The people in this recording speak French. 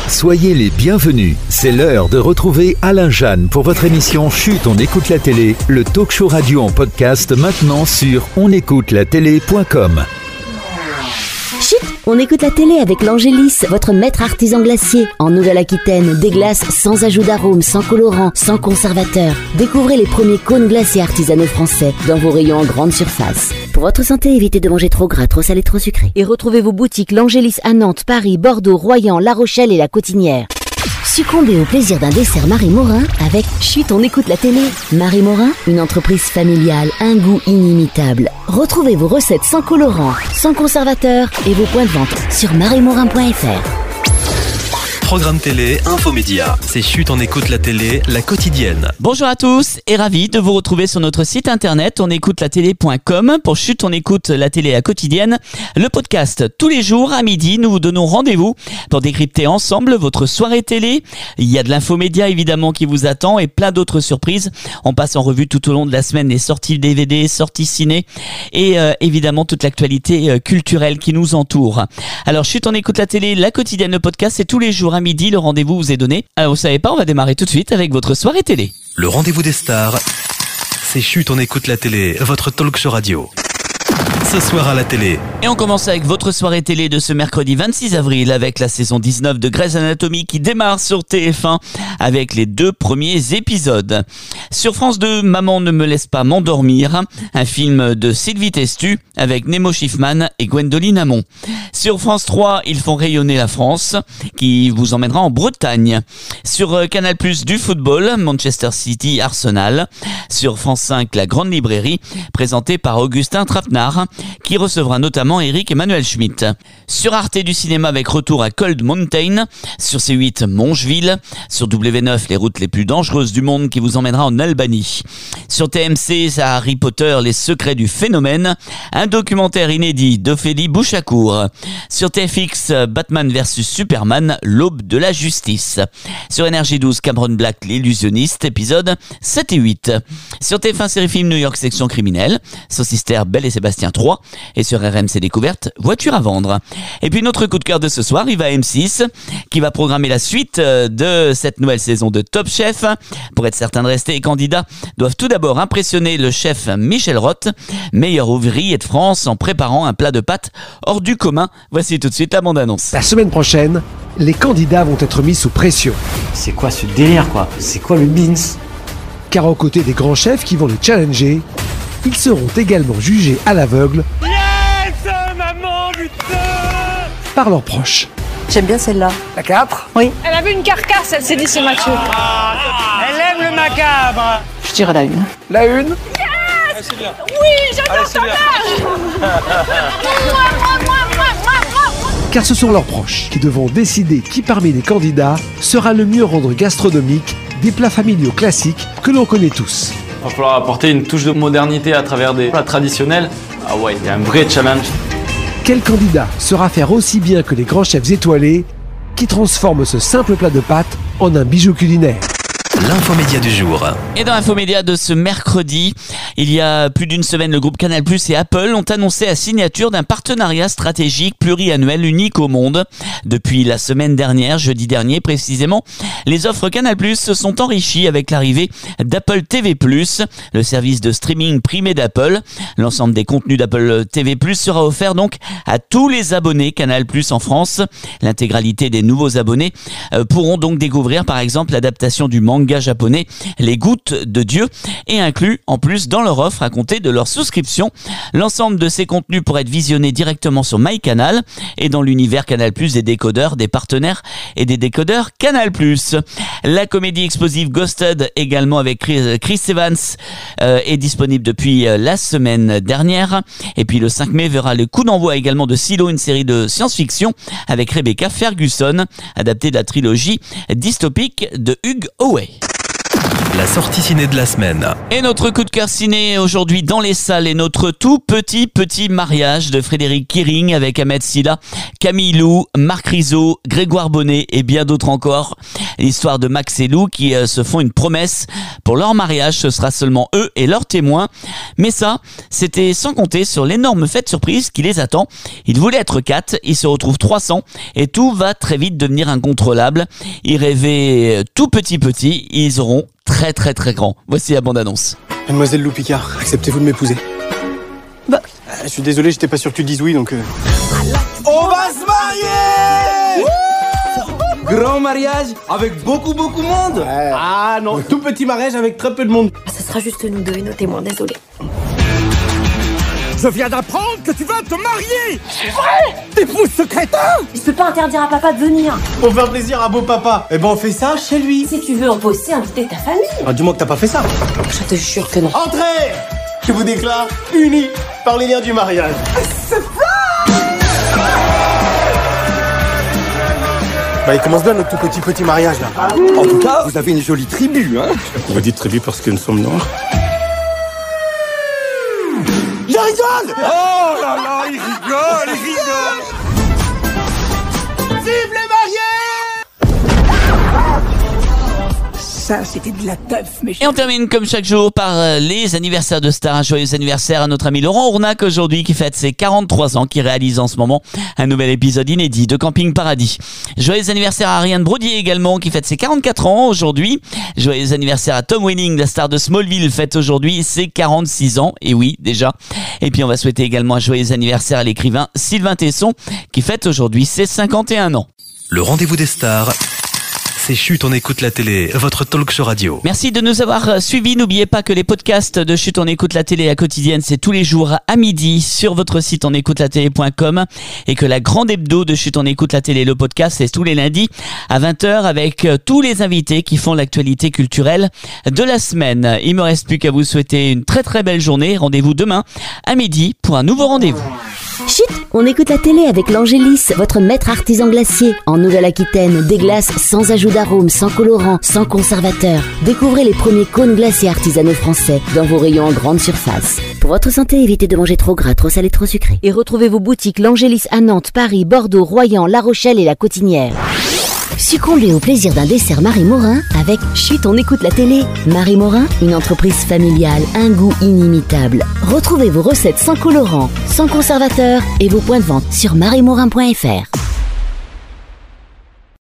Soyez les bienvenus. C'est l'heure de retrouver Alain Jeanne pour votre émission Chut, on écoute la télé, le talk show radio en podcast maintenant sur onécoutelatélé.com. Chut, on écoute la télé avec l'Angélis, votre maître artisan glacier. En Nouvelle-Aquitaine, des glaces sans ajout d'arôme, sans colorant, sans conservateur. Découvrez les premiers cônes glaciers artisanaux français dans vos rayons en grande surface. Pour votre santé, évitez de manger trop gras, trop salé, trop sucré. Et retrouvez vos boutiques l'Angélis à Nantes, Paris, Bordeaux, Royan, La Rochelle et La Cotinière. Succombez au plaisir d'un dessert Marie Morin avec Chut, on écoute la télé. Marie Morin, une entreprise familiale, un goût inimitable. Retrouvez vos recettes sans colorant, sans conservateur et vos points de vente sur mariemorin.fr. Programme télé, infomédia. C'est Chut, on écoute la télé, la quotidienne. Bonjour à tous et ravi de vous retrouver sur notre site internet onécoutelatélé.com pour Chut, on écoute la télé, la quotidienne. Le podcast tous les jours à midi, nous vous donnons rendez-vous pour décrypter ensemble votre soirée télé. Il y a de l'infomédia évidemment qui vous attend et plein d'autres surprises. On passe en revue tout au long de la semaine les sorties DVD, sorties ciné et évidemment toute l'actualité culturelle qui nous entoure. Alors Chut, on écoute la télé, la quotidienne, le podcast, c'est tous les jours à midi, le rendez-vous vous est donné. Alors vous savez pas, on va démarrer tout de suite avec votre soirée télé. Le rendez-vous des stars, c'est Chut, on écoute la télé, votre talk show radio. Ce soir à la télé. Et on commence avec votre soirée télé de ce mercredi 26 avril avec la saison 19 de Grey's Anatomy qui démarre sur TF1 avec les 2 premiers épisodes. Sur France 2, Maman ne me laisse pas m'endormir, un film de Sylvie Testu avec Nemo Schiffman et Gwendoline Amon. Sur France 3, ils font rayonner la France qui vous emmènera en Bretagne. Sur Canal+, du football, Manchester City, Arsenal. Sur France 5, La Grande Librairie, présentée par Augustin Trapenard, qui recevra notamment Eric Emmanuel Schmitt. Sur Arte du cinéma avec retour à Cold Mountain. Sur C8, Mongeville. Sur W9, les routes les plus dangereuses du monde qui vous emmènera en Albanie. Sur TMC, ça Harry Potter, les secrets du phénomène. Un documentaire inédit d'Ophélie Bouchacourt. Sur TFX, Batman vs Superman, l'aube de la justice. Sur NRJ12, Cameron Black, l'illusionniste, épisodes 7 et 8. Sur TF1 Série Film New York Section criminelle, Saucister, Belle et Sébastien 3. Et sur RMC Découverte, Voiture à vendre. Et puis notre coup de cœur de ce soir, il va à M6, qui va programmer la suite de cette nouvelle saison de Top Chef. Pour être certain de rester, les candidats doivent tout d'abord impressionner le chef Michel Roth, meilleur ouvrier de France, en préparant un plat de pâtes hors du commun. Voici tout de suite la bande-annonce. La semaine prochaine, les candidats vont être mis sous pression. C'est quoi ce délire quoi? C'est quoi le beans? Car aux côtés des grands chefs qui vont les challenger, ils seront également jugés à l'aveugle par leurs proches. J'aime bien celle-là. La 4 ? Oui. Elle a vu une carcasse, elle s'est dit c'est Mathieu. Elle aime le macabre. Je dirais la 1. La 1 ? Yes, c'est bien. Oui, j'adore ton âge. Car ce sont leurs proches qui devront décider qui parmi les candidats sera le mieux rendre gastronomique des plats familiaux classiques que l'on connaît tous. Il va falloir apporter une touche de modernité à travers des plats traditionnels. Ah ouais, il y a un vrai challenge. Quel candidat saura faire aussi bien que les grands chefs étoilés qui transforment ce simple plat de pâtes en un bijou culinaire? L'infomédia du jour. Et dans l'infomédia de ce mercredi, il y a plus d'une semaine, le groupe Canal+ et Apple ont annoncé la signature d'un partenariat stratégique pluriannuel unique au monde. Depuis la semaine dernière, jeudi dernier précisément, les offres Canal+ se sont enrichies avec l'arrivée d'Apple TV+, le service de streaming primé d'Apple. L'ensemble des contenus d'Apple TV+ sera offert donc à tous les abonnés Canal+ en France. L'intégralité des nouveaux abonnés pourront donc découvrir par exemple l'adaptation du manga japonais Les Gouttes de Dieu et inclus en plus dans leur offre à compter de leur souscription. L'ensemble de ces contenus pourraient être visionnés directement sur MyCanal et dans l'univers Canal+, des décodeurs, des partenaires et des décodeurs Canal+. La comédie explosive Ghosted, également avec Chris Evans, est disponible depuis la semaine dernière. Et puis le 5 mai verra le coup d'envoi également de Silo, une série de science-fiction avec Rebecca Ferguson, adaptée de la trilogie dystopique de Hugh Howey. La sortie ciné de la semaine. Et notre coup de cœur ciné aujourd'hui dans les salles est notre tout petit mariage de Frédéric Kiering avec Ahmed Silla, Camille Lou, Marc Rizzo, Grégoire Bonnet et bien d'autres encore. L'histoire de Max et Lou qui se font une promesse. Pour leur mariage, ce sera seulement eux et leurs témoins. Mais ça, c'était sans compter sur l'énorme fête surprise qui les attend. Ils voulaient être 4, ils se retrouvent 300 et tout va très vite devenir incontrôlable. Ils rêvaient tout petit, ils auront très grand. Voici la bande-annonce. Mademoiselle Lou Picard, acceptez-vous de m'épouser? Bah... je suis désolé, j'étais pas sûr que tu dises oui, donc... On va se marier! Grand mariage avec beaucoup de monde. Ouais. Ah non, tout petit mariage avec très peu de monde. Ça sera juste nous deux et nos témoins, désolé. Je viens d'apprendre que tu vas te marier. C'est vrai? T'épouses ce crétin? Je peux pas interdire à papa de venir. Pour faire plaisir à beau papa. Eh ben on fait ça chez lui. Si tu veux en bosser, inviter ta famille. Ah, dis-moi que t'as pas fait ça. Je te jure que non. Entrez! Je vous déclare unis par les liens du mariage. C'est bah, il commence bien notre tout petit mariage là. En tout cas, vous avez une jolie tribu, hein. Vous dites tribu parce que nous sommes noirs. Il rigole! Oh là là, il rigole! Vive les mariés! Ça, c'était de la teuf, mais... Et on termine comme chaque jour par les anniversaires de stars. Un joyeux anniversaire à notre ami Laurent Ournac aujourd'hui qui fête ses 43 ans, qui réalise en ce moment un nouvel épisode inédit de Camping Paradis. Joyeux anniversaire à Ariane Brodier également qui fête ses 44 ans aujourd'hui. Joyeux anniversaire à Tom Welling, la star de Smallville, fête aujourd'hui ses 46 ans. Et oui, déjà. Et puis on va souhaiter également un joyeux anniversaire à l'écrivain Sylvain Tesson qui fête aujourd'hui ses 51 ans. Le rendez-vous des stars. C'est Chut, on écoute la télé, votre talk show radio. Merci de nous avoir suivis. N'oubliez pas que les podcasts de Chut, on écoute la télé à quotidienne, c'est tous les jours à midi sur votre site onécoutelatélé.com et que la grande hebdo de Chut, on écoute la télé, le podcast, c'est tous les lundis à 20h avec tous les invités qui font l'actualité culturelle de la semaine. Il me reste plus qu'à vous souhaiter une très belle journée. Rendez-vous demain à midi pour un nouveau rendez-vous. Chut, on écoute la télé avec l'Angélis, votre maître artisan glacier. En Nouvelle-Aquitaine, des glaces sans ajout d'arôme, sans colorant, sans conservateur. Découvrez les premiers cônes glaciers artisanaux français dans vos rayons en grande surface. Pour votre santé, évitez de manger trop gras, trop salé, trop sucré. Et retrouvez vos boutiques l'Angélis à Nantes, Paris, Bordeaux, Royan, La Rochelle et La Cotinière. Succombez au plaisir d'un dessert Marie Morin avec Chut, on écoute la télé. Marie Morin, une entreprise familiale, un goût inimitable. Retrouvez vos recettes sans colorant, sans conservateur et vos points de vente sur mariemorin.fr.